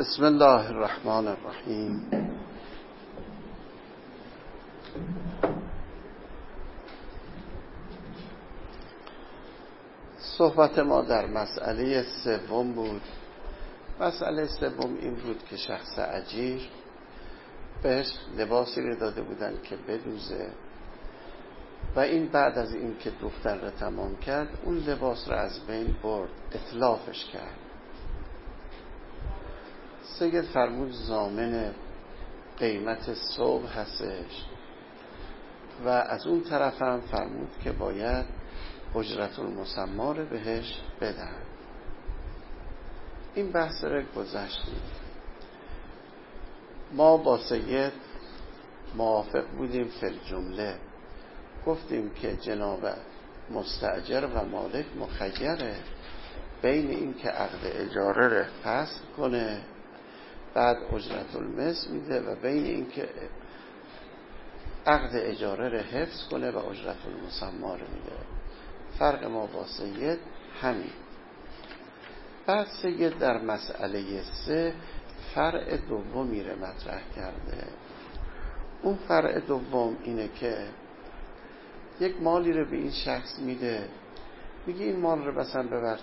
بسم الله الرحمن الرحیم. صحبت ما در مسئله سوم بود. مسئله سوم این بود که شخص اجیر بهش لباسی رو داده بودن که بدوزه و این بعد از این که دختر رو تمام کرد اون لباس رو از بین برد، اتلافش کرد. سید فرمود ضامن قیمت صبح هستش و از اون طرف هم فرمود که باید اجرت المسمی رو بهش بدن. این بحث رو گذشتیم. ما با سید موافق بودیم فی الجمله. گفتیم که جناب مستاجر و مالک مخیره بین این که عقد اجاره رو فسخ کنه بعد اجرت المثل میده و بین این که عقد اجاره رو حفظ کنه و اجرت المسمی رو میده. فرق ما با سید همین. بعد سید در مسئله 3 فرع دومی رو مطرح کرده. اون فرع دوم اینه که یک مالی رو به این شخص میده، میگه این مال رو مثلا ببر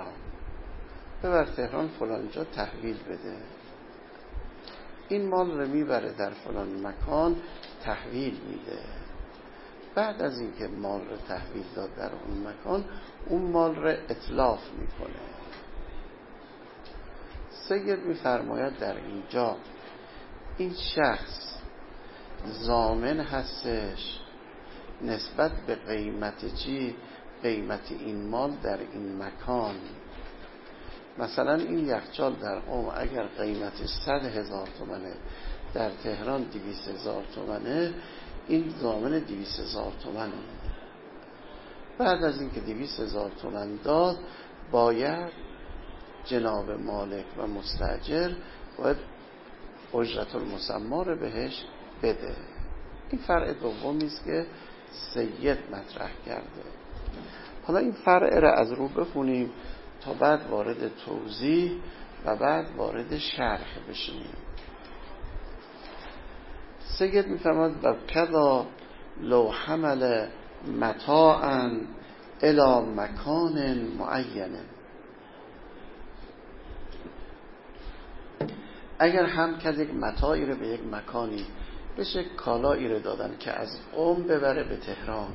تهران فلان جا تحویل بده. این مال رو میبره در فلان مکان تحویل میده. بعد از اینکه مال رو تحویل داد در اون مکان اون مال رو اتلاف میکنه. سید میفرماید در اینجا این شخص ضامن هستش نسبت به قیمت چی؟ قیمت این مال در این مکان. مثلا این یخچال در قم اگر قیمتش 100,000 تومنه در تهران 200,000 تومنه، این ضامن 200,000 تومنه. بعد از اینکه 200,000 تومن داد باید جناب مالک و مستاجر باید اجرت المسمی رو بهش بده. این فرع دومی است که سید مطرح کرده. حالا این فرع را از رو بخونیم تا بعد وارد توضیح و بعد وارد شرح بشیم. سید میفرماید و کذا لو حمل متاعا الی مکان معین. اگر هم کرد یک متاعی رو به یک مکانی، بشه کالایی رو دادن که از قم ببره به تهران،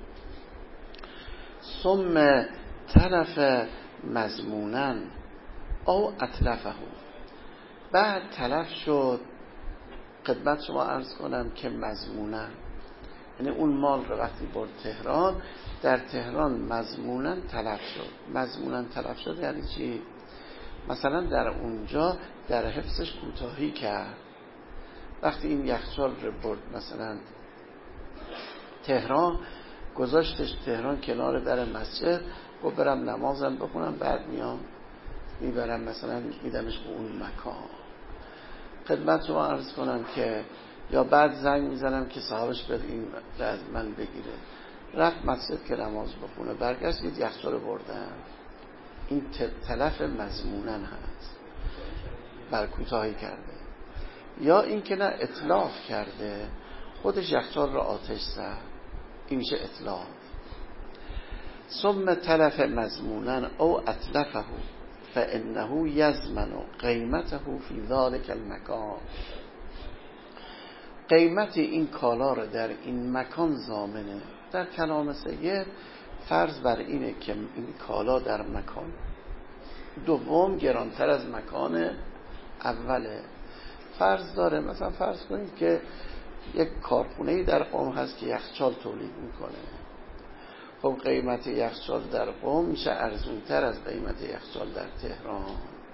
ثم تلف مضمونا او اتلفه، بعد تلف شد، خدمت شما عرض کنم که مضمونا یعنی اون مال رو وقتی برد تهران، در تهران مضمونا تلف شد. مضمونا تلف شد یعنی چی؟ مثلا در اونجا در حفظش کوتاهی کرد. وقتی این یخچال رو برد مثلا تهران، گذاشتش تهران کنار در مسجد، گفت برم نمازم بخونم بعد میام میبرم مثلا میدمش به اون مکان. خدمت شما عرض کنم که یا بعد زنگ میزنم که صاحبش بر این از من بگیره، رفت مسجد که نماز بخونه، برگشت دید یخچال رو بردن. این تلف مضمونا هست، بر کوتاهی کرده. یا این که نه اتلاف کرده، خودش یخچال رو آتش زد، این میشه اتلاف. ثم تلف مضمونا او اتلفه فانه یضمن قیمته فی ذلک المکان. قیمت این کالا رو در این مکان ضامنه. در کلام سید فرض بر اینه که این کالا در مکان دوم گرانتر از مکان اوله. فرض داره مثلا فرض کنید که یک کارخونه‌ای در قم هست که یخچال تولید میکنه. خب قیمت یخچال در قم میشه ارزونتر از قیمت یخچال در تهران.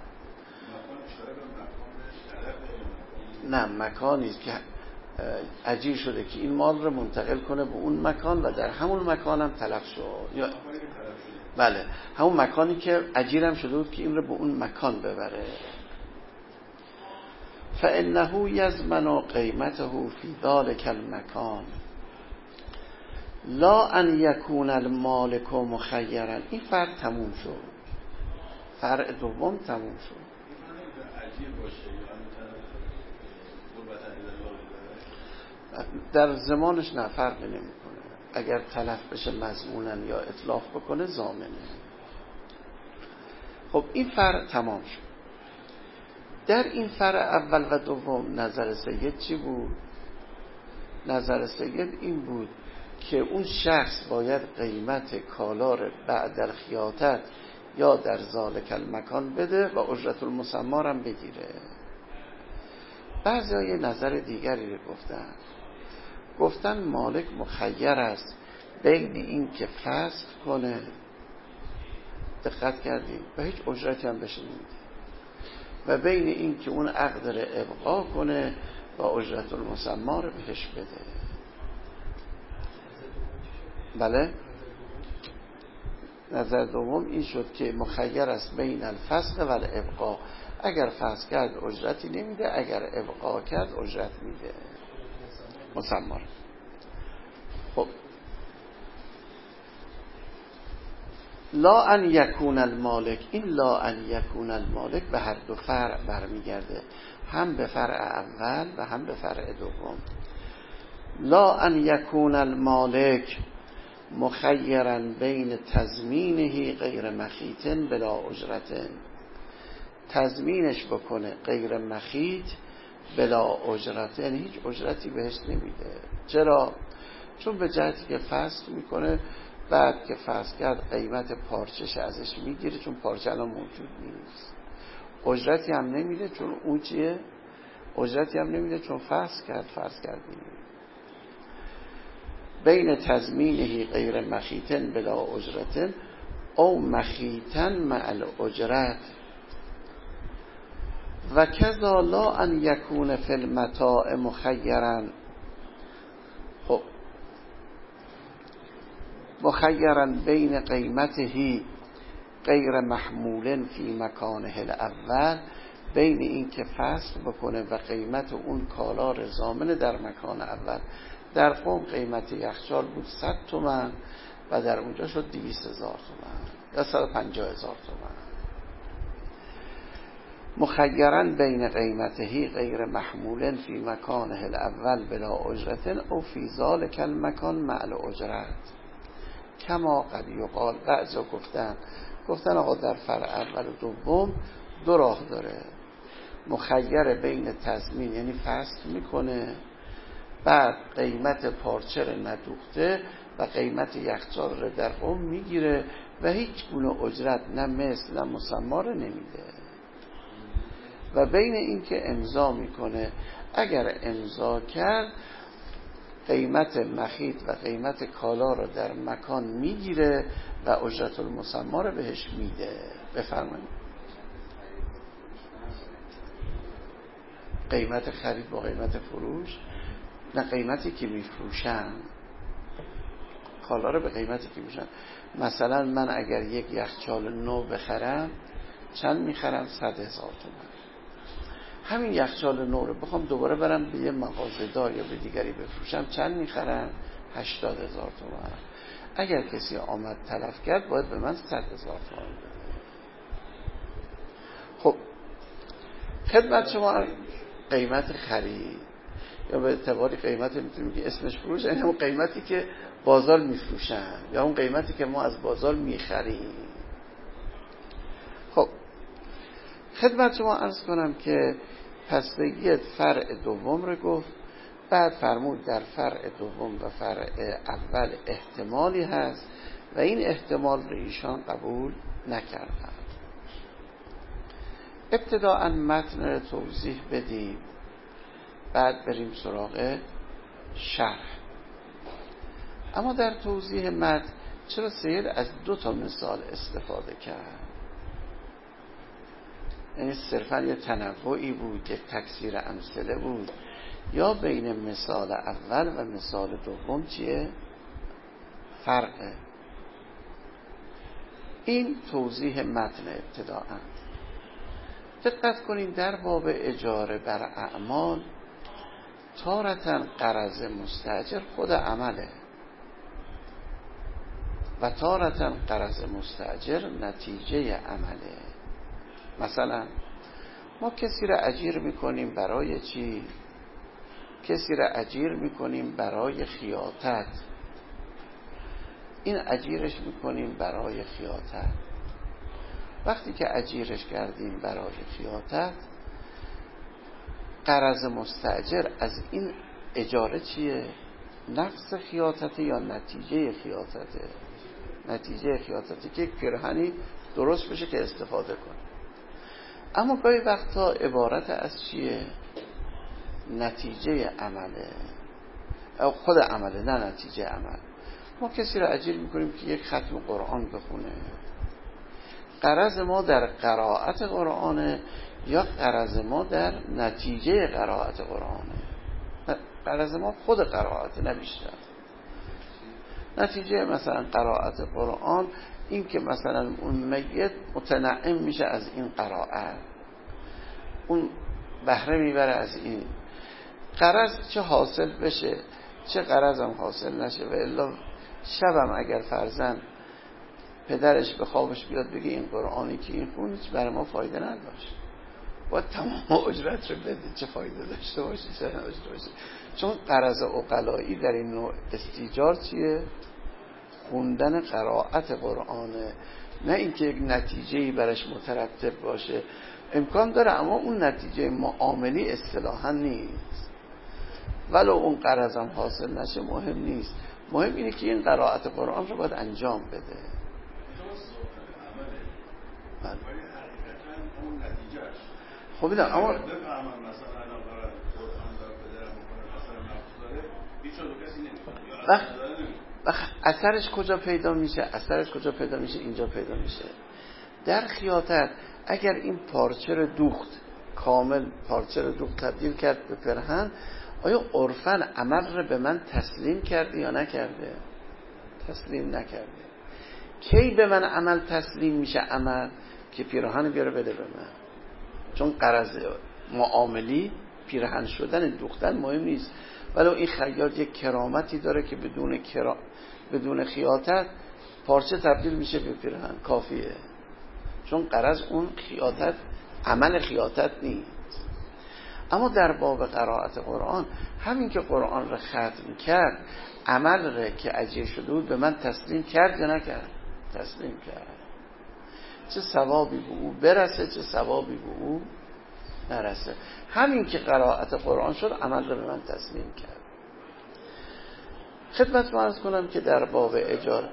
نه، مکانی است که اجیر شده که این مال رو منتقل کنه به اون مکان و در همون مکان هم تلف شد. یا بله، همون مکانی که اجیرم شده بود که این رو به اون مکان ببره. فانه یضمن قیمته فی ذلک المکان لا ان یکون المالک مخیرا. این فرق تموم شد، فرق دوم تموم شد. عجیب باشه یا میتونه قربت علی در زمانش نه فرقی نمیکنه. اگر تلف بشه مضمونا یا اطلاق بکنه ضامنه. خب این فرع تمام شد. در این فرع اول و دوم نظر سید چی بود؟ نظر سید این بود که اون شخص باید قیمت کالار بعد الخیاطت یا در ذالک المکان بده و اجرت المسمی هم بگیره. بعضی های نظر دیگری رو گفتن مالک مخیر است بین این که فسخ کنه، دقت کردیم، و هیچ اجرتی هم بشه نمیده، و بین این که اون عقد رو ابقا کنه و اجرت المسمی رو بهش بده. بله، نظر دوم این شد که مخیر است بین الفسخ و الابقا. اگر فسخ کرد اجرتی نمیده، اگر ابقا کرد اجرت میده مسمی. خب لا ان یکون المالک، این لا ان یکون المالک به هر دو فرع برمیگرده، هم به فرع اول و هم به فرع دوم. لا ان یکون المالک مخیرا بین تضمینه غیر مخیط بلا اجرت، تضمینش بکنه غیر مخیط بلا اجرت، یعنی هیچ اجرتی بهش نمیده. چرا؟ چون به جهتی که فسخ میکنه، بعد که فسخ کرد قیمت پارچش ازش میگیره، چون پارچه الان موجود نیست. اجرتی هم نمیده، چون اون چیه؟ اجرتی هم نمیده چون فسخ کرد. فرض کردیم بین تضمینه غیر مخیطن بلا اجرتن او مخیطن مع الاجرت و کذا لا ان یکون فی المتاع مخیرا. خب مخیرا بین قیمته غیر محمول فی مکانه الاول، بین این که فصل بکنه و قیمت اون کالا ضامن در مکان اول. در قم قیمت یخچال بود 100 تومن و در اونجا شد 200,000 تومن یا 150,000 تومن. مخیرا بین قیمته غیر محمول فی مکانه الاول بلا اجرت او فی ذالک المکان مع الاجرت کما قد یقال. بعضا گفتن آقا در فرع اول و دوم دو راه داره. مخیر بین تضمین، یعنی فصل میکنه، بعد قیمت پارچه رو ندوخته و قیمت یخچال رو در قم میگیره و هیچ گونه اجرت نه مثل نه مسمی رو نمیده. و بین این که امضا میکنه، اگر امضا کرد قیمت مخیط و قیمت کالا رو در مکان میگیره و اجرت المسمی رو بهش میده. بفرمایید. قیمت خرید با قیمت فروش، نه قیمتی که میفروشن کالا رو به قیمتی که میفروشن. مثلا من اگر یک یخچال نو بخرم چند میخرم؟ 100,000 تومان. همین یخچال نو رو بخوام دوباره برم به یه مغازه‌دار یا به دیگری بفروشم چند میخرم؟ 80,000 تومان. اگر کسی آمد تلف کرد باید به من 100,000 تومان بده. خب خدمت شما قیمت خرید یا به اعتباری قیمت میتونیم که اسمش فروش، یعنی اون قیمتی که بازار میفروشن یا اون قیمتی که ما از بازار میخریم. خب خدمت شما عرض کنم که پس بگید فرع دوم رو گفت، بعد فرمود در فرع دوم و فرع اول احتمالی هست و این احتمال رو ایشان قبول نکردن. ابتداءً متن رو توضیح بدیم، بعد بریم سراغ شرح. اما در توضیح متن چرا سید از 2 مثال استفاده کرد؟ یعنی صرفاً یه تنوعی بود، یک تکثیر امثله بود، یا بین مثال اول و مثال دوم چیه؟ فرقه. این توضیح متن ابتداءً. دقت کنید در باب اجاره بر اعمال تارتاً غرض مستاجر خود عمله و تارتاً غرض مستاجر نتیجه عمله. مثلا ما کسی را اجیر میکنیم برای چی؟ کسی را اجیر میکنیم برای خیاطت. این اجیرش میکنیم برای خیاطت. وقتی که اجیرش کردیم برای خیاطت، غرض مستاجر از این اجاره چیه؟ نقص خیاطته یا نتیجه خیاطته؟ نتیجه خیاطته که یک پیرهنی درست بشه که استفاده کنه. اما گاهی وقتا عبارت از چیه؟ نتیجه عمله، او خود عمله، نه نتیجه عمل. ما کسی را اجیر میکنیم که یک ختم قرآن بخونه. غرض ما در قرائت قرآنه یا غرض ما در نتیجه قرائت قرآنه؟ غرض ما خود قرائت، نه بیشتر. نتیجه مثلا قرائت قرآن این که مثلا اون میت متنعم میشه از این قرائت، اون بهره میبره از این. غرض چه حاصل بشه چه غرضم حاصل نشه. و الا شبم اگر فرزند پدرش به خوابش بیاد بگه این قرآنی که این خون هیچ برای ما فایده نداشت، باید تمام اجرت رو بده، چه فایده داشته باشه چه نداشته باشه. چون غرض عقلایی در این نوع استیجار چیه؟ خوندن قرائت قرآنه، نه اینکه یک نتیجه‌ای برش مترتب باشه. امکان داره اما اون نتیجه معاملی اصطلاحاً نیست، ولو اون غرضم حاصل نشه مهم نیست. مهم اینه که این قرائت قرآن رو باید انجام بده. خب اینا اما بفهمم مثلا الان قرآن دار پدرم میکنه مثلا نقص داره، هیچ وقت کسی نمیکنه. اثرش کجا پیدا میشه؟ اثرش کجا پیدا میشه؟ اینجا پیدا میشه. در خیاطت اگر این پارچه رو دوخت، کامل پارچه رو دوخت تبدیل کرد به پیرهن، آیا عرفاً عمل رو به من تسلیم کرده یا نکرده؟ تسلیم نکرده. کی به من عمل تسلیم میشه؟ عمل که پیرهن بیاره بده به من. چون غرض معاملی پیرهن شدن، دوختن مهم نیست. ولی این خیاط یک کرامتی داره که بدون خیاطت پارچه تبدیل میشه به پیرهن، کافیه. چون غرض اون خیاطت عمل خیاطت نیست. اما در باب قرائت قرآن، همین که قرآن رو ختم کرد، عمل رو که اجیر شده بود به من تسلیم کرد یا نکرد؟ تسلیم کرد. چه ثوابی به او برسه چه ثوابی به او نرسه. همین که قرائت قرآن شد عمل رو به من تسلیم کرد. خدمت عرض کنم که در باب اجاره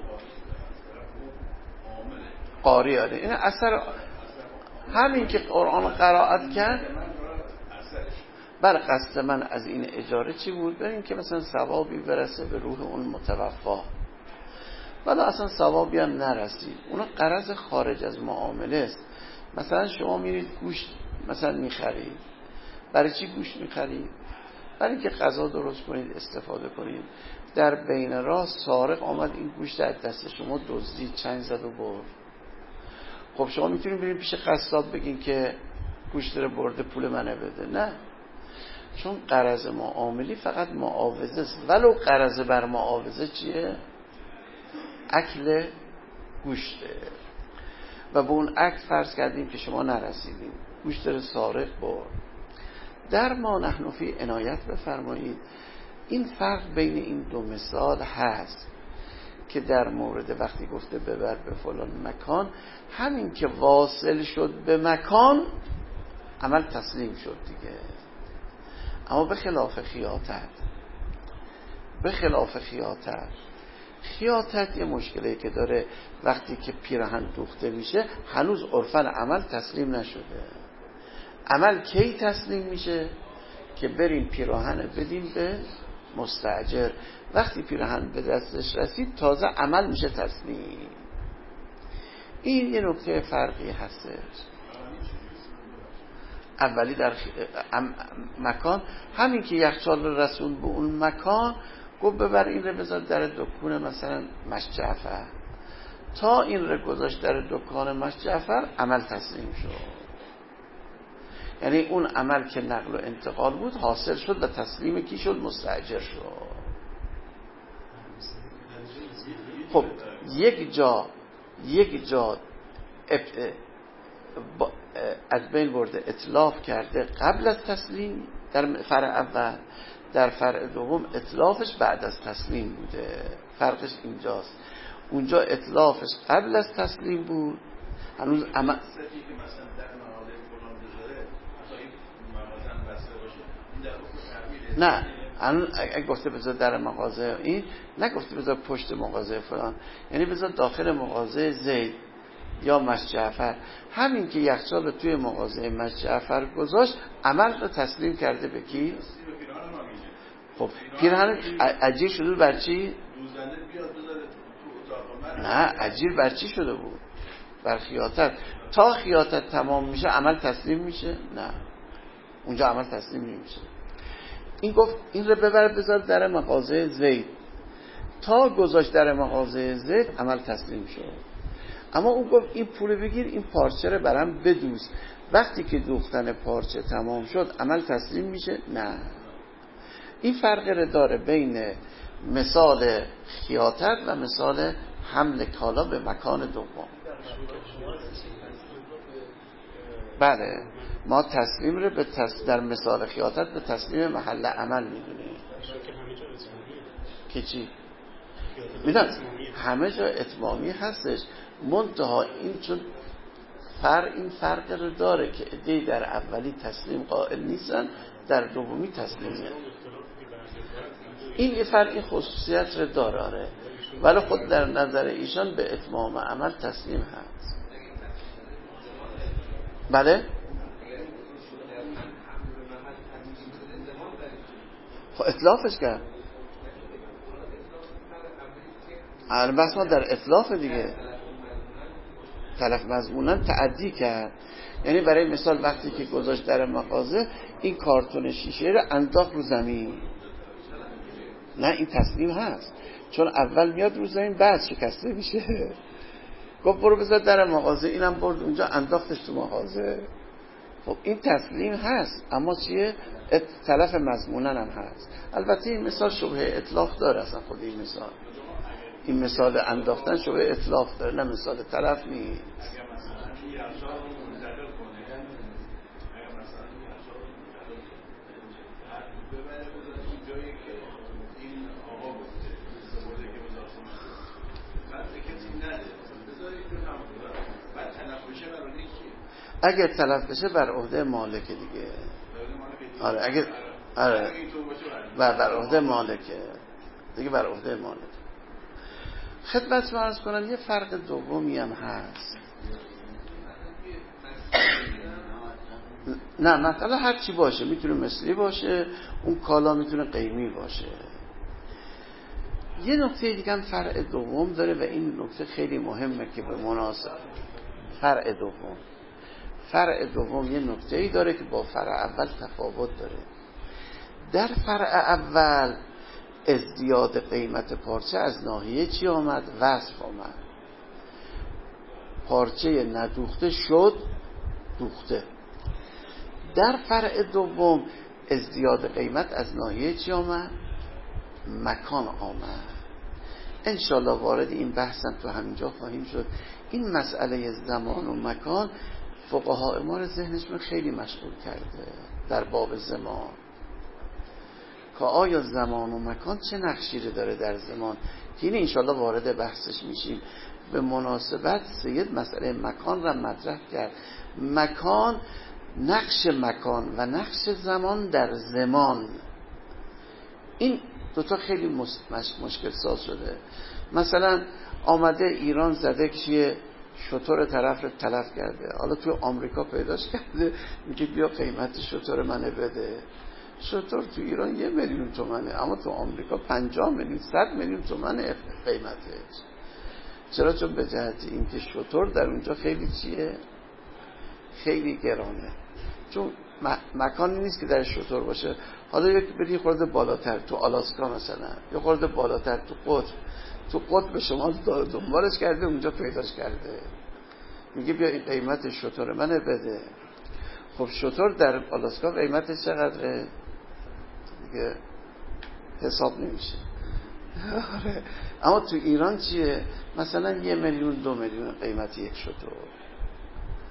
قاری آره، این اثر همین که قرآن قرائت کرد بر قصد من از این اجاره چی بود؟ بریم که مثلا ثوابی برسه به روح اون متوفا، ولی اصلا ثوابی هم نرسید. اونا غرض خارج از معامله است. مثلا شما میرید گوشت مثلا میخرید، برای چی گوشت میخرید؟ برای اینکه غذا درست کنید استفاده کنید. در بین راه سارق آمد این گوشت از دست شما دزدید، چنگ زد و برد. خب شما میتونید برید پیش قصاب بگین که گوشت رو برده پول منو بده؟ نه، چون غرض معاملی فقط معاوضه است. ولو غرض بر معاوضه چیه؟ اکل گوشته. و به اون اکل فرض کردیم که شما نرسیدیم، گوشت رو سارق برد. در ما نحن فی عنایت بفرمایید. این فرق بین این دو مثال هست که در مورد وقتی گفته ببر به فلان مکان، همین که واصل شد به مکان عمل تسلیم شد دیگه. اما به خلاف خیاطت یه مشکلی که داره، وقتی که پیرهن دوخته میشه هنوز عرفاً عمل تسلیم نشده. عمل کی تسلیم میشه؟ که بریم پیراهن بدیم به مستاجر. وقتی پیراهن به دستش رسید تازه عمل میشه تسلیم. این یه نکته فرقی هستش. اولی در مکان، همین که یخچال رو رسون به اون مکان، گفت ببر این رو بذار در دکان مثلا مش جعفر. تا این رو گذاشت در دکان مش جعفر عمل تسلیم شد. یعنی اون عمل که نقل و انتقال بود حاصل شد و تسلیم کی شد؟ مستاجر شد. خب یک جا از بین برده، اتلاف کرده قبل از تسلیم در فرع اول، در فرع دوم اتلافش بعد از تسلیم بوده. فرقش اینجاست. اونجا اتلافش قبل از تسلیم بود، هنوز که مثلا در مقاله فلان بذاره اصلا این مغازه هم بسته باشه، این در حکم تحویل. نه اگه گفته بذار در مغازه، این نگفته بذار پشت مغازه فلان، یعنی بذار داخل مغازه زید یا مس جعفر. همین که یخچال توی مغازه مس جعفر گذاشت، عمل رو تسلیم کرده به کی؟ خب پیرهن اجیر شده بر چی؟ دوزنده بیاد بذاره تو اتاق من. نه اجیر بر چی شده بود؟ بر خیاطت. تا خیاطت تمام میشه عمل تسلیم میشه؟ نه، اونجا عمل تسلیم نمیشه. این گفت این رو ببر بذار در مغازه زید. تا گذاشت در مغازه زید عمل تسلیم شد. اما اون گفت این پول بگیر، این پارچه رو برام بدوز. وقتی که دوختن پارچه تمام شد عمل تسلیم میشه؟ نه. این فرق رو داره بین مثال خیاطت و مثال حمل کالا به مکان دوم. بله ما تسلیم رو به در مثال خیاطت به تسلیم محل عمل میدونیم که چی؟ میدونم همه جا اتمامی هستش، منتها این چون این فرق رو داره که عده‌ای در اولی تسلیم قائل نیستن، در دومی تسلیمیه. این فرق این خصوصیت رو داره، ولی خود در نظر ایشان به اتمام عمل تسلیم هست. بله خب اتلافش کرد، بس ما در اتلاف دیگه تلف مضمونن تعدی کرد. یعنی برای مثال وقتی که گذاشت در مغازه این کارتون شیشه رو انداخت رو زمین، نه این تسلیم هست، چون اول میاد رو زمین بعد شکسته میشه. گفت برو بذار در مغازه، اینم برد اونجا انداختش تو مغازه. خب این تسلیم هست، اما چیه؟ تلف مضمونن هم هست. البته این مثال شبه اطلاق داره، اصلا خود این مثال انداختن شبه اطلاق داره، نه مثال تلف نیست. اگه تلف بشه بر عهده مالک دیگه. آره اگه آره بر عهده مالکه دیگه، بر عهده مالک. خدمت رو عرض کنم یه فرق دومی هم هست. نه مثلا هر چی باشه، میتونه مثلی باشه، اون کالا میتونه قیمی باشه. یه نکته دیگه هم فرق دوم داره و این نکته خیلی مهمه که به مناسب فرع دوم یه نکته‌ای داره که با فرع اول تفاوت داره. در فرع اول ازدیاد قیمت پارچه از ناحیه چی آمد؟ وصف آمد. پارچه ندوخته شد دوخته. در فرع دوم ازدیاد قیمت از ناحیه چی آمد؟ مکان آمد. انشالله وارد این بحثم تو همینجا خواهیم شد. این مسئله زمان و مکان فقهای ما رو ذهنشون خیلی مشغول کرده در باب زمان، که آیا زمان و مکان چه نقشی رو داره در زمان، که این انشالله وارد بحثش میشیم. به مناسبت سید مسئله مکان را مطرح کرد. مکان، نقش مکان و نقش زمان در زمان، این دوتا خیلی مشکل ساز شده. مثلا آمده ایران زده که شتر طرف رو تلف کرده، حالا تو آمریکا پیداش کرده، میگه بیا قیمت شتر منه بده. شتر تو ایران 1 میلیون تومنه، اما تو آمریکا 50 میلیون 100 میلیون تومنه قیمتش. چرا؟ چون به جهت اینکه شتر در اونجا خیلی چیه؟ خیلی گرانه. چون مکانی نیست که در شتر باشه. حالا یک بری خورده بالاتر تو آلاسکا مثلا، یه خورده بالاتر تو قطب شما دنبالش کرده، اونجا پیداش کرده، میگه بیا این قیمت شتر منه بده. خب شتر در آلاسکا قیمتش چقدره؟ دیگه حساب نمیشه. آره. اما تو ایران چیه؟ مثلا 1 میلیون 2 میلیون قیمت یک شتر.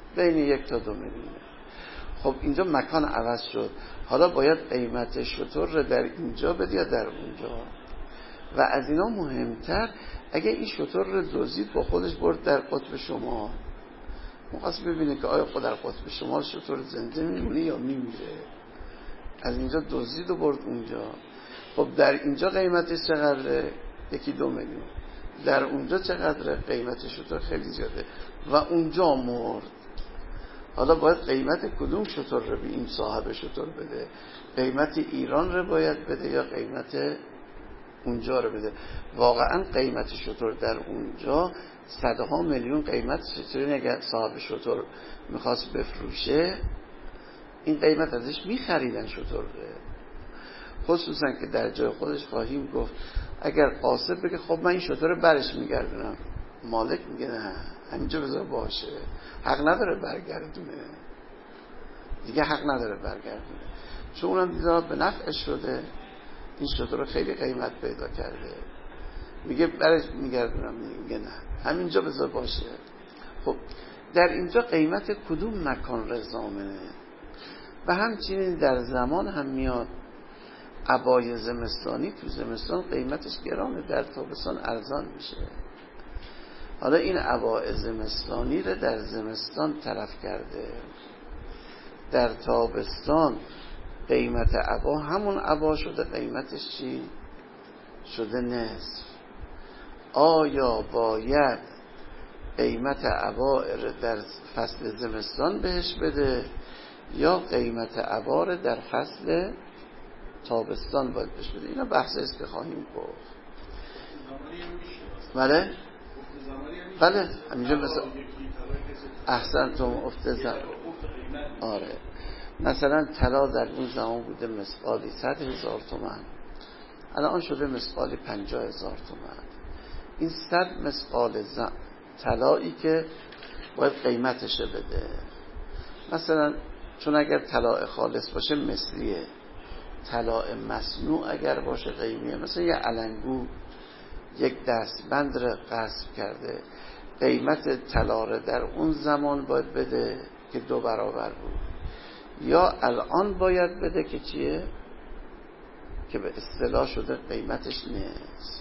بین 1 تا 2 میلیون. خب اینجا مکان عوض شد، حالا باید قیمت شتر رو در اینجا بده یا در اونجا. و از اینا مهمتر، اگه این شتر رو دزدید با خودش برد در قطب شمال، مخواست ببینه که آیا خود در قطب شمال شتر زنده میمونه یا میمیره. از اینجا دزدید و برد اونجا. خب در اینجا قیمتش چقدره؟ 1-2 میلیون. در اونجا چقدره؟ قیمت شتر خیلی زیاده و اونجا مرد. حالا باید قیمت کدوم شتر رو به این صاحب شتر بده؟ قیمت ایران رو باید بده یا قیمت اونجا رو بده؟ واقعا قیمت شتر در اونجا صدها میلیون قیمت شتر. اگر صاحب شتر میخواست بفروشه این قیمت ازش میخریدن شتر رو، خصوصا که در جای خودش خواهیم گفت اگر قاصد بگه خب من این شتر رو برش میگردونم، مالک میگه نه همینجا بذار باشه، حق نداره برگردونه دیگه، حق نداره برگردونه، چون اونم دیده به نفعش شده، این شتر رو خیلی قیمت پیدا کرده، میگه برش میگردونم، میگه نه همینجا بذار باشه. خب در اینجا قیمت کدوم مکان رضامنه؟ و همچنین در زمان هم میاد عبای زمستانی تو زمستان قیمتش گرانه، در تابستان ارزان میشه. حالا این عبای زمستانی رو در زمستان تلف کرده، در تابستان قیمت عبا همون عبا شده، قیمتش چی؟ شده نصف. آیا باید قیمت عبا رو در فصل زمستان بهش بده یا قیمت عبا رو در فصل تابستان باید بهش بده؟ اینا بحثی است که خواهیم گفت. بله بله همینجا مثلا احسنتم افت زمان. آره مثلا طلا در اون زمان بوده مثقالی 100,000 تومان، الان شده مثقالی 50,000 تومان. این 100 مثقال طلایی که باید قیمتش بده. مثلا چون اگر طلا خالص باشه مثلیه، طلا مصنوع اگر باشه قیمیه. مثلا یه علنگو یک دستبند رو غصب کرده، قیمت طلا رو در اون زمان باید بده که 2 برابر بود، یا الان باید بده که چیه؟ که به اصطلاح شده قیمتش نیست.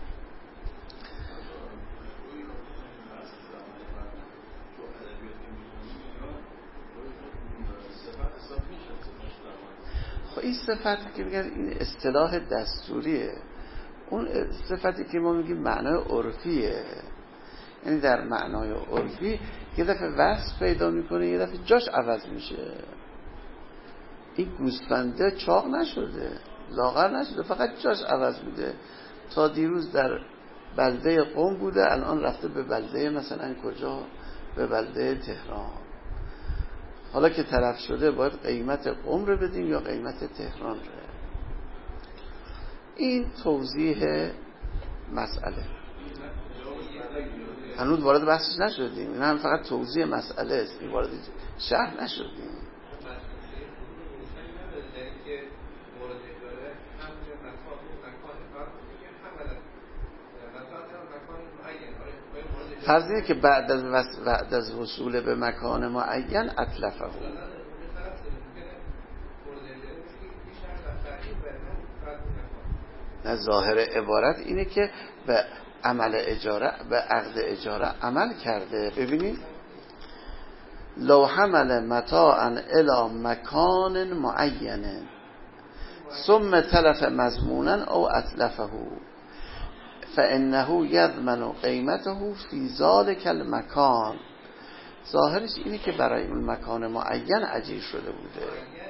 خب این صفتی که میگن این اصطلاح دستوریه، اون صفتی که ما میگیم معنای عرفیه، یعنی در معنای عرفی یه دفعه وصف پیدا میکنه، یه دفعه جاش عوض میشه. این گوسفنده چاق نشده، لاغر نشده، فقط جاش عوض میده. تا دیروز در بلده قم بوده، الان رفته به بلده مثلا کجا؟ به بلده تهران. حالا که طرف شده باید قیمت قم رو بدیم یا قیمت تهران رو؟ این توضیح مسئله، هنوز وارد بحثش نشدیم، این هم فقط توضیح مسئله است، این وارد شرح نشدیم. فرضیه که بعد از وصول به مکان معین اتلفه. ظاهر عبارت اینه که به عمل اجاره، به عقد اجاره عمل کرده. ببینید لو حمل متاعا الی مکان معین ثم تلف مضمونا او اتلفه فانه یضمن قیمته فی ذلک المکان. ظاهرش اینه که برای اون مکان معین اجیر شده بوده.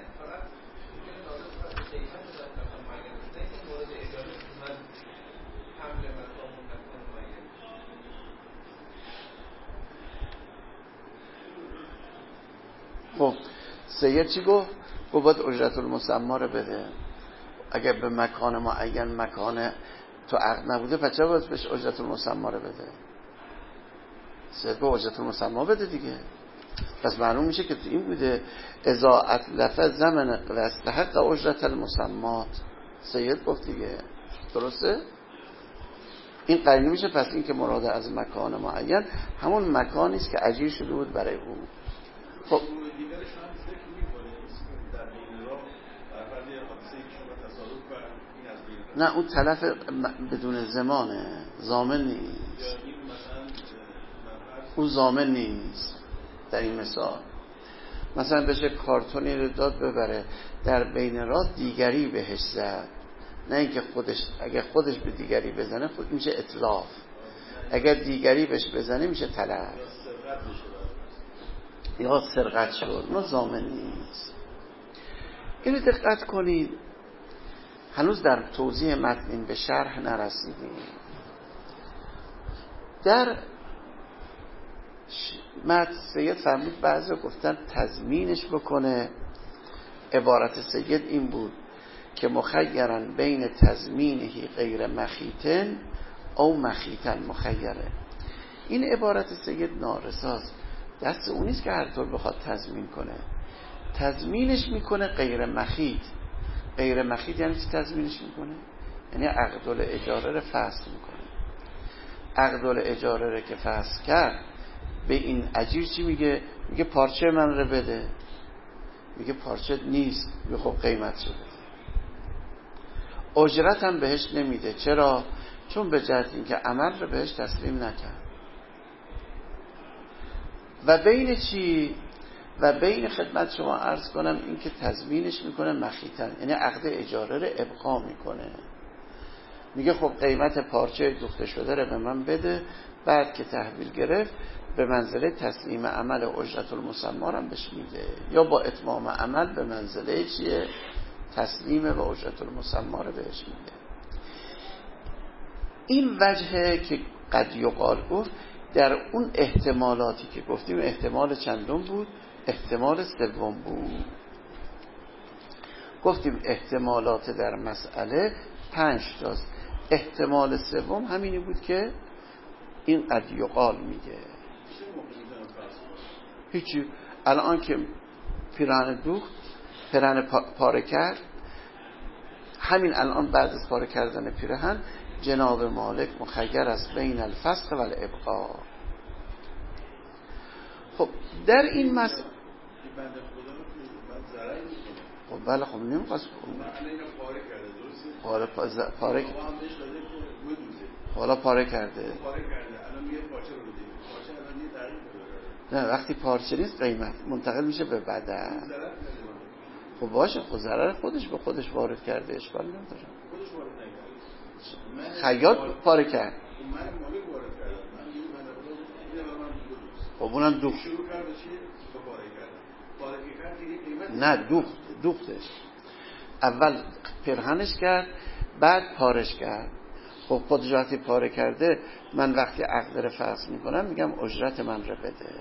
خب سید چی گفت؟ گفت باید اجرت المسمى رو بده. اگر به مکان معین مکان تو عقد نبوده پس چرا باید بهش اجرت المسمى رو بده؟ سید گفت اجرت المسمى بده دیگه. پس معلوم میشه که تو این بوده اذا اتلف زمن و استحق اجرت المسمات. سید گفت دیگه، درسته؟ این قرینه میشه. پس این که مراد از مکان معین همون مکانی است که اجیر شده بود برای او. خب دیگرش هم فکر میکنه در بین راه در فرض یه حادثه‌ای که شما تصادف و این از بین نه اون تلف بدون زمانه، ضامن نیست. یا این مثلا اون ضامن نیست. در این مثلا بشه کارتونی رو داد ببره، در بین راه دیگری بهش زد، نه اینکه اگر خودش به دیگری بزنه خود میشه اتلاف، اگر دیگری بهش بزنه میشه تلف یا سرقت شد، نه ضامن نیست. اینو دقت کنید، هنوز در توضیح متن به شرح نرسیدیم. در متن سید فرمود بعضی گفتن تضمینش بکنه. عبارت سید این بود که مخیرن بین تضمینهی غیر مخیتن او مخیتن مخیره. این عبارت سید نارساست، دست اون نیست که هر طور بخواد تضمین کنه. تضمینش میکنه غیر مخیت. غیر مخیت یعنی چی تضمینش میکنه؟ یعنی عقد الاجاره رو فسخ میکنه. عقد الاجاره رو که فسخ کرد به این اجیر چی میگه؟ میگه پارچه من رو بده. میگه پارچه نیست، میگه خب قیمت شده. اجرت هم بهش نمیده. چرا؟ چون به جهت اینکه عمل رو بهش تسلیم نکرد. و بین چی؟ و بین خدمت شما عرض کنم این که تضمینش میکنه مخیتن، یعنی عقد اجاره رو ابقا میکنه. میگه خب قیمت پارچه دوخته شده رو به من بده، بعد که تحویل گرفت به منزله تسلیم عمل اجرت المسمى هم بهش میده، یا با اتمام عمل به منزله چیه؟ تسلیم و اجرت المسمى رو بهش میده. این وجهه که قد یقال گفت در اون احتمالاتی که گفتیم احتمال چندم بود؟ احتمال سوم بود. گفتیم احتمالات در مسئله 5 تاست. احتمال سوم همینی بود که این قد یقال میگه. هیچی. الان که پیراهن دوخت، پیراهن پاره کرد، همین الان بعد از پاره کردن پیراهن جناب مالک مخیر است بین الفسخ و الابقاء. خب در این مسئله خب بله، خب نمیخواست حالا پاره کرده نه، وقتی پارچه نیست قیمت منتقل میشه به بدن. خب باشه، خب ضرر خودش به خودش وارد کرده، اشکال نداره. خیاط پاره کرد، خب اونم دوخت. نه دوختش. اول پرهنش کرد بعد پارش کرد. خب خودش وقتی پاره کرده، من وقتی عقد رو فسخ میکنم میگم اجرت من رو بده.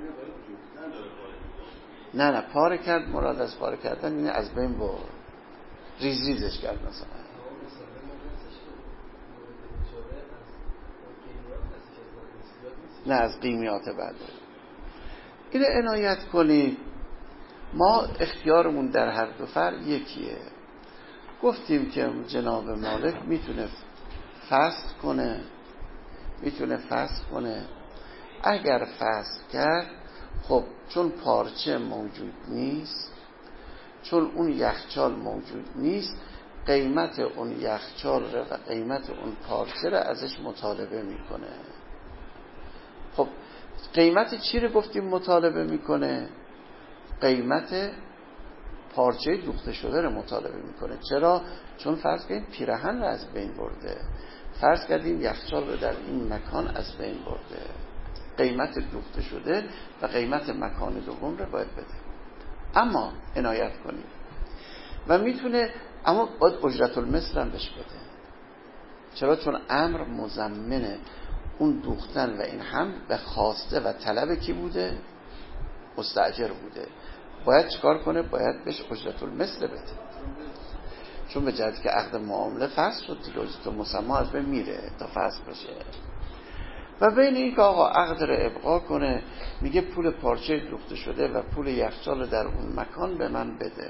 نه پاره کرد، مراد از پاره کردن اینه از بین برد، ریزش کرد مثلا. نه از قیمیات بعده. اینو عنایت کنید. ما اختیارمون در هر دو فرق یکیه. گفتیم که جناب مالک میتونه فسخ کنه. اگر فسخ کرد، خب چون پارچه موجود نیست، چون اون یخچال موجود نیست، قیمت اون یخچال رو و قیمت اون پارچه رو ازش مطالبه میکنه. خب قیمت چی رو گفتیم مطالبه میکنه؟ قیمت پارچه دوخته شده رو مطالبه میکنه. چرا؟ چون فرض کنید پیراهن رو از بین برده، فرض کردیم یخچال رو در این مکان از بین برده، قیمت دوخته شده و قیمت مکان دوم رو باید بده. اما عنایت کنید و میتونه، اما باید اجرت المثل هم بهش بده. چرا؟ چون امر مضمنه اون دوختن و این هم به خواسته و طلب کی بوده؟ مستاجر بوده. باید چیکار کنه؟ باید بهش اجرت المثل بده، چون به جهتی که عقد معامله فسخ شد دیگه، اجرت المسمى از بین میره تا فسخ بشه. و بین این که آقا عقد رو ابقا کنه، میگه پول پارچه دوخته شده و پول یخچال در اون مکان به من بده.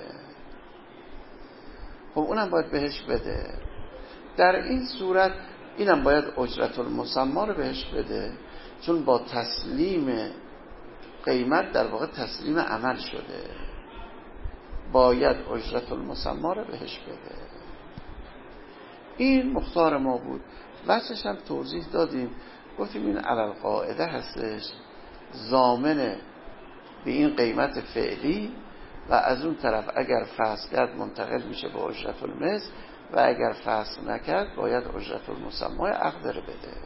خب اونم باید بهش بده. در این صورت اینم باید اجرت المسمى رو بهش بده، چون با تسلیم قیمت در واقع تسلیم عمل شده، باید اجرت المسما رو بهش بده. این مختار ما بود. واسش هم توضیح دادیم، گفتیم این علل قاعده هستش، ضامن به این قیمت فعلی و از اون طرف اگر فصل کرد منتقل میشه به اجرت المثل و اگر فصل نکرد باید اجرت المسما عقد رو بده.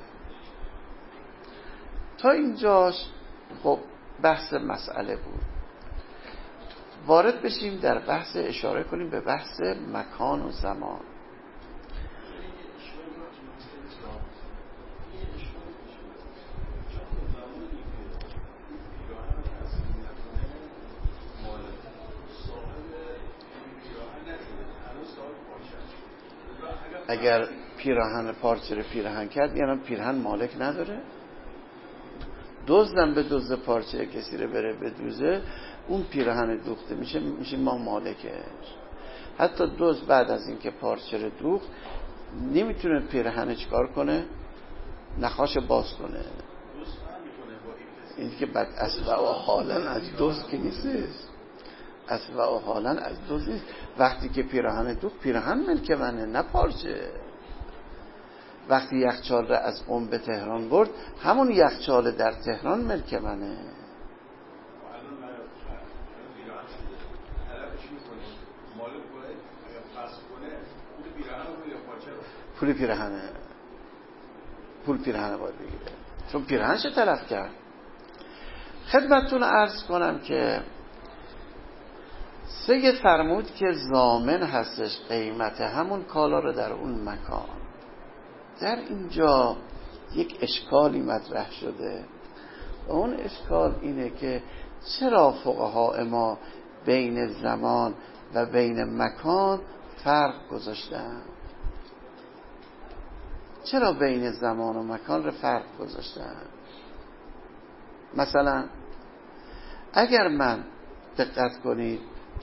تا اینجاش خب بحث مسئله بود. وارد بشیم در بحث، اشاره کنیم به بحث مکان و زمان. اگر پیراهن پارچه رو پیراهن کرد یعنی پیراهن مالک نداره. دزدم به دزد پارچه کسی رو بره بدوزه، اون پیراهن دوخته میشه ما مالکش. حتی دزد بعد از اینکه پارچه رو دوخت نمیتونه پیراهن چیکار کنه؟ نخاش باز کنه. این که بعد اصلا و حالا از دزد که نیستش، اصلا و حالا از دزد نیست. وقتی که پیراهن دوخت، پیراهن ملک منه نه پارچه. وقتی یخچال را از قم به تهران برد، همون یخچال در تهران ملک منه. پول پیراهنه باید بگیره، چون پیراهنش تلف کرد. خدمتتون عرض کنم که سید فرمود که ضامن هستش قیمت همون کالا رو در اون مکان. در اینجا یک اشکالی مطرح شده و اون اشکال اینه که چرا فقها ما بین زمان و بین مکان فرق گذاشتن؟ چرا بین زمان و مکان رو فرق گذاشتن؟ مثلا اگر من دقت کنید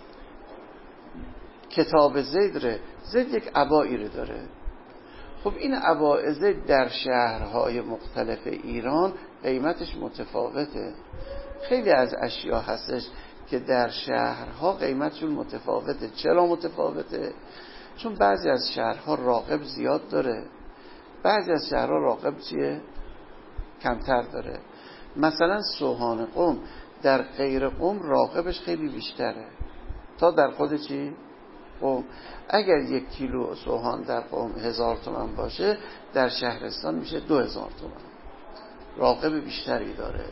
کتاب زید یک عبایی رو داره. خب این عبای زید در شهرهای مختلف ایران قیمتش متفاوته. خیلی از اشیا هستش که در شهرها قیمتشون متفاوته. چرا متفاوته؟ چون بعضی از شهرها راغب زیاد داره، بعضی از شهرها راغب کمتر داره. مثلا سوهان قم در غیر قم راغبش خیلی بیشتره تا در خود قم. اگر 1 کیلو سوهان در قم 1000 تومان باشه، در شهرستان میشه 2000 تومان. راغب بیشتری داره.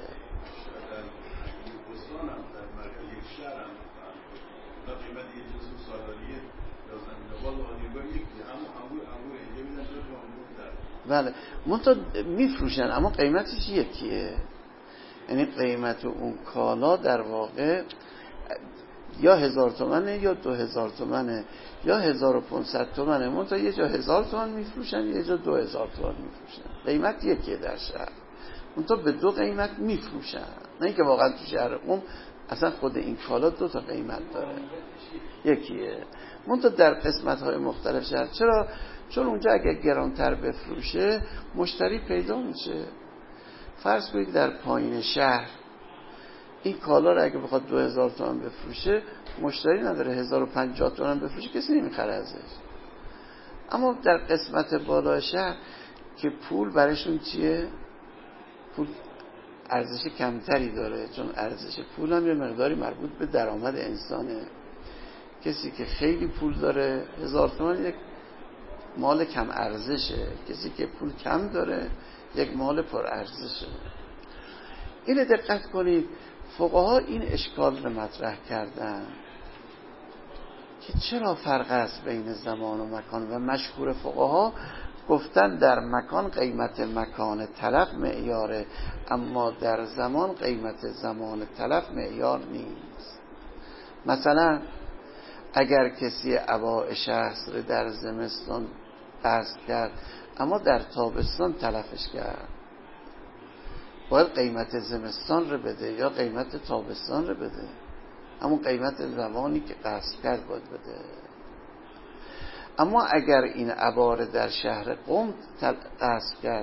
بله منتها میفروشن اما قیمتش یکیه. یعنی قیمت اون کالا در واقع یا 1000 تومنه یا 2000 تومنه یا 1500 تومنه. منتها یه جا 1000 تومن میفروشن، یه جا 2000 تومن میفروشن. قیمت یکیه در شهر، منتها به 2 قیمت میفروشن. نه اینکه واقعا تو شهر قم اصلا خود این کالا 2 تا قیمت داره، یکیه. منتها در قسمت‌های مختلف شهر. چرا؟ چون اونجا اگه گرانتر بفروشه مشتری پیدا میشه. فرض کنید در پایین شهر این کالا رو اگه بخواد 2000 تومان بفروشه مشتری نداره، 1050 تومان بفروشه کسی نمیخره ازش. اما در قسمت بالای شهر که پول برشون چیه؟ پول ارزش کمتری داره، چون ارزش پول هم یه مقداری مربوط به درآمد انسانه. کسی که خیلی پول داره 1000 تومان یک مال کم ارزشه، کسی که پول کم داره یک مال پر ارزشه. اینو دقت کنید. فقها این اشکال رو مطرح کردن که چرا فرق است بین زمان و مکان، و مشهور فقها گفتن در مکان قیمت مکان تلف معیاره، اما در زمان قیمت زمان تلف معیار نیست. مثلا اگر کسی عبای شخص رو در زمستان قصد کرد اما در تابستان تلفش کرد، باید قیمت زمستان رو بده یا قیمت تابستان رو بده، همون قیمت زمانی که قصد کرد باید بده. اما اگر این عباره در شهر قم قصد کرد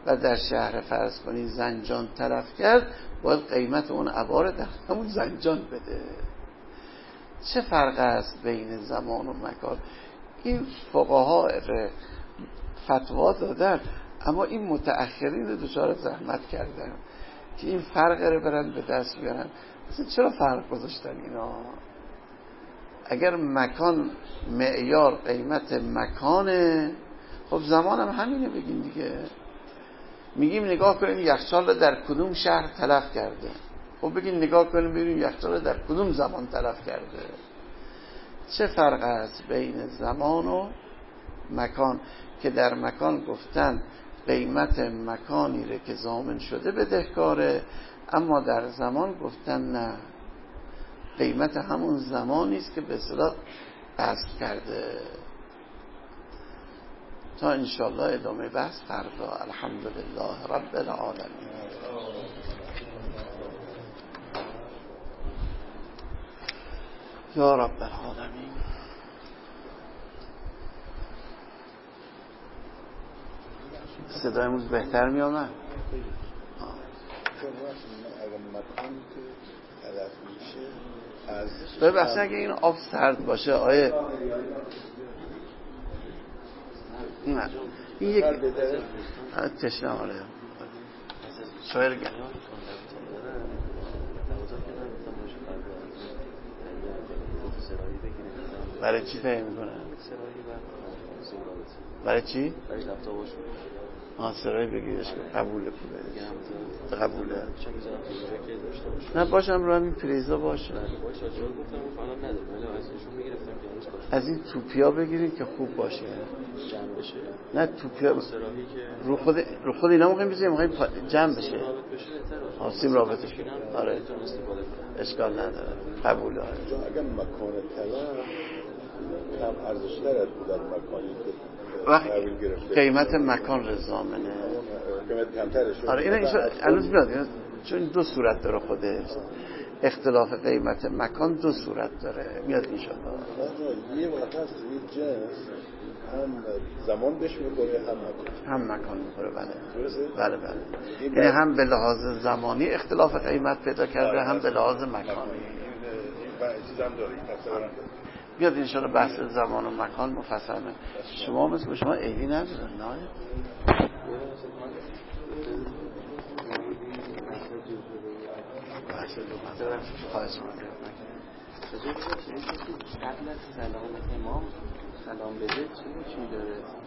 و در شهر فرض کنی زنجان تلف کرد، باید قیمت اون عبار در همون زنجان بده. چه فرق است بین زمان و مکان؟ این فقها فتوا دادن، اما این متأخرین رو دچار زحمت کردن که این فرق رو برن به دست بیارن. مثلا چرا فرق گذاشتن اینا؟ اگر مکان معیار قیمت مکانه، خب زمان هم همینه بگیم دیگه. میگیم نگاه کنیم یخچال رو در کدوم شهر تلف کرده، خب بگیم نگاه کنیم ببینیم یخچال رو در کدوم زمان تلف کرده. چه فرق است بین زمان و مکان؟ که در مکان گفتن قیمت مکانی رو که ضامن شده بدهکاره، اما در زمان گفتن نه، قیمت همون زمانی است که به اصطلاح قصد کرده. تا انشاءالله ادامه بحث فردا. الحمدلله رب العالمین. یا رب العالمین. صدای امروز بهتر می آمد؟ ببخشید اگه این آب سرد باشه آیه نه این یک تشنم آره شاید گرم برای چی فهم میکنه؟ برای چی؟ برای لپتاپش سرایی بگیرش که قبوله پوله قبوله نه باشم رو همین پریزا باشه از این توپیا بگیرید که خوب باشه جمع بشه. نه توپیا رو خود اینا موقعی بزنیم موقعی جمع بشه سیم رابطش کنیم. آره اشکال نداره قبوله. آره اگر مکان طلا کم ارزش دارد در مکانی وقت قیمت مکان رضامنه قیمت کمتره شد. آره این الان میاد چون دو صورت داره خودش. اختلاف قیمت مکان دو صورت داره میاد ان شاء الله. یه وقت هست یه جنس هم زمان بهش میخوره هم مکان میخوره. بله یعنی هم به لحاظ زمانی اختلاف قیمت پیدا کرده هم به لحاظ مکانی. چیزام داره این تفسیر بیاد ان شاء الله بحث زمان و مکان مفصل. شما مثل شما عیبی نداره نه؟ خواهش می‌کنم. قبل از سلام امام سلام بده چی داره؟